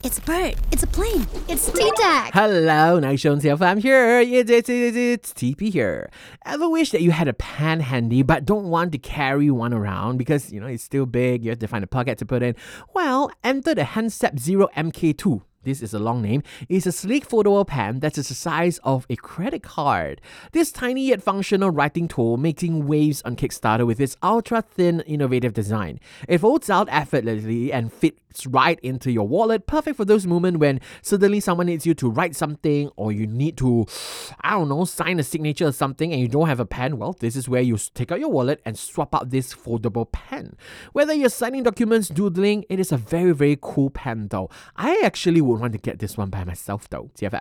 It's a bird. It's a plane. It's T-Tac. Hello, nice show I'm here. It's TP here. Ever wish that you had a pen handy but don't want to carry one around because, it's still big, you have to find a pocket to put in? Well, enter the Handset Zero MK2. This is a long name. It's a sleek foldable pen that is the size of a credit card. This tiny yet functional writing tool making waves on Kickstarter with its ultra-thin, innovative design. It folds out effortlessly and fits right into your wallet, perfect for those moments when suddenly someone needs you to write something or you need to, sign a signature or something and you don't have a pen. Well, this is where you take out your wallet and swap out this foldable pen. Whether you're signing documents, doodling, it is a very, very cool pen though. I actually would want to get this one by myself though. TFF.